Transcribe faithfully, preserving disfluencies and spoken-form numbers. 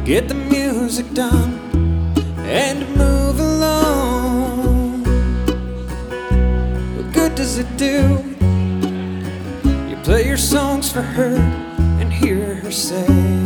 get the music done and move along. What good does it do? You play your songs for her and hear her say,